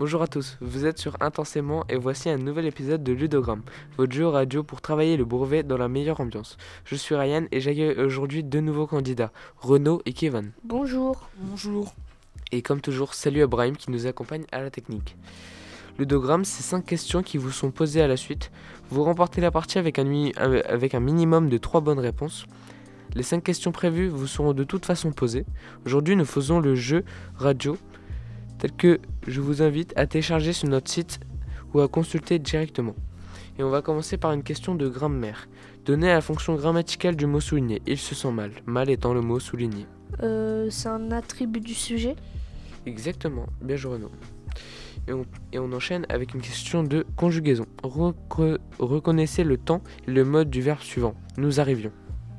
Bonjour à tous, vous êtes sur Intensément et voici un nouvel épisode de Ludogramme, votre jeu radio pour travailler le brevet dans la meilleure ambiance. Je suis Ryan et j'accueille aujourd'hui deux nouveaux candidats, Renaud et Kevin. Bonjour. Bonjour. Et comme toujours, salut à Brahim qui nous accompagne à la technique. Ludogramme, c'est 5 questions qui vous sont posées à la suite. Vous remportez la partie avec un minimum de 3 bonnes réponses. Les 5 questions prévues vous seront de toute façon posées. Aujourd'hui, nous faisons le jeu radio tel que je vous invite à télécharger sur notre site ou à consulter directement. Et on va commencer par une question de grammaire. Donnez la fonction grammaticale du mot souligné. Il se sent mal. Mal étant le mot souligné. C'est un attribut du sujet. Exactement. Bien joué Renaud. Et on enchaîne avec une question de conjugaison. Reconnaissez le temps et le mode du verbe suivant. Nous arrivions.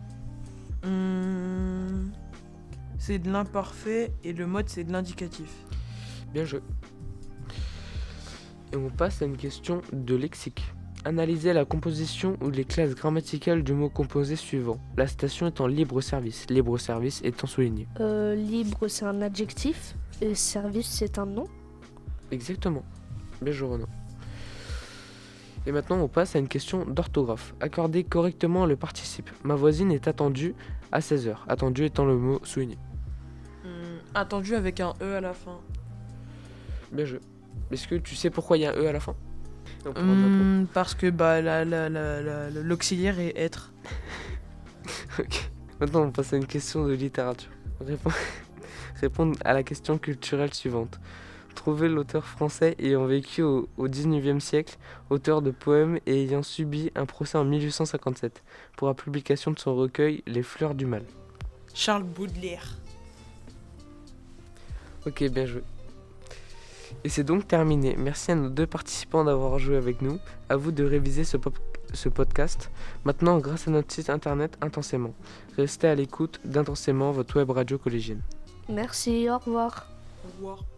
C'est de l'imparfait et le mode c'est de l'indicatif. Bien joué. Et on passe à une question de lexique. Analysez la composition ou les classes grammaticales du mot composé suivant. La citation est en libre service. Libre service étant souligné. Libre, c'est un adjectif. Et service, c'est un nom. Exactement. Bien joué Renaud. Et maintenant on passe à une question d'orthographe. Accordez correctement le participe. Ma voisine est attendue à 16h. Attendu étant le mot souligné. Attendu avec un E à la fin. Bien joué. Est-ce que tu sais pourquoi il y a un E à la fin? Parce que l'auxiliaire est être. Ok. Maintenant, on passe à une question de littérature. Répondre à la question culturelle suivante. Trouvez l'auteur français ayant vécu au XIXe siècle, auteur de poèmes et ayant subi un procès en 1857 pour la publication de son recueil Les Fleurs du Mal. Charles Baudelaire. Ok, bien joué. Et c'est donc terminé. Merci à nos deux participants d'avoir joué avec nous. À vous de réviser ce podcast. Maintenant, grâce à notre site internet Intensément. Restez à l'écoute d'Intensément, votre web radio collégienne. Merci, au revoir. Au revoir.